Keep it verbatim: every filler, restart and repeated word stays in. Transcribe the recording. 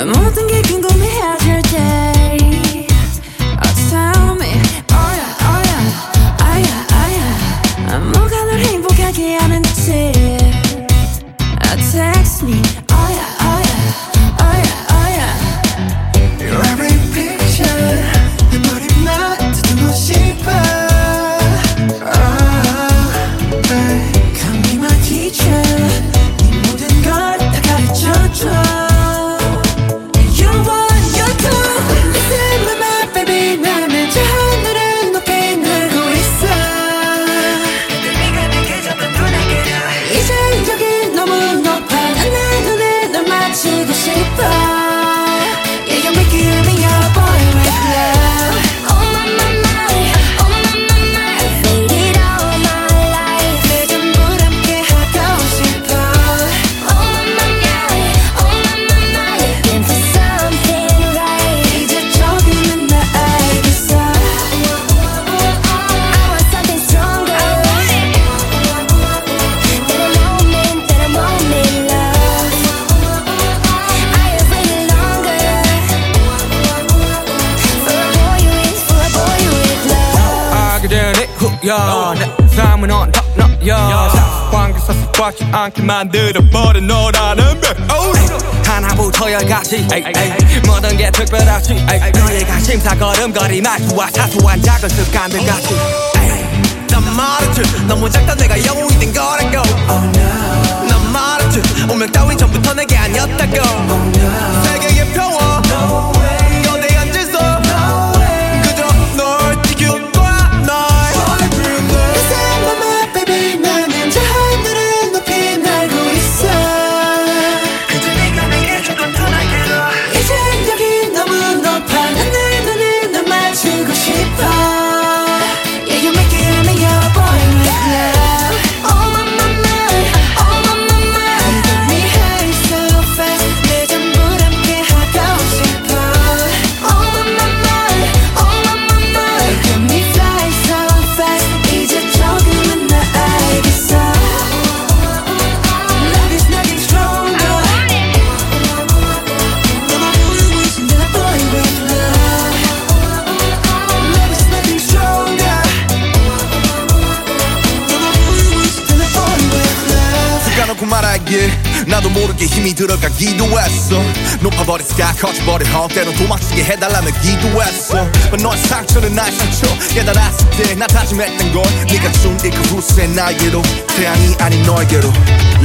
모든 게 궁금해질 때 Oh tell me oh yeah oh yeah oh yeah oh yeah 뭐가 널 행복하게 하는지 uh, Text me oh yeah oh yeah oh yeah oh yeah Your every picture 내 머리만 듣고 싶어 oh, hey. Come be my teacher 네 모든 걸 다 가르쳐줘 야, 내 삶은 on top 너야 상황에 섭섭하지 않게 만들어버린 너라는 배 하나부터 열까지 모든 게 특별하지 너의 관심사 걸음걸이 말투와 사소한 작은 습관들까지 난 말했지 너무 작다 내가 영웅이 된 거라고 oh, no. 난 말했지 운명 따윈 전부터 내게 아니었다고 oh, no. 세계의 평화 no way. 너내 앉아서 no way. 그저 널 지켜 나도 모르게 힘이 들어가기도 했어 높아버린 sky 커져버린 헛 때론 도망치게 해달라며 기도했어 But 너의 상처는 나의 상처 깨달았을 때 나 다짐했던 건 네가 준 이 그 후세 나에게로 태양이 아닌 너에게로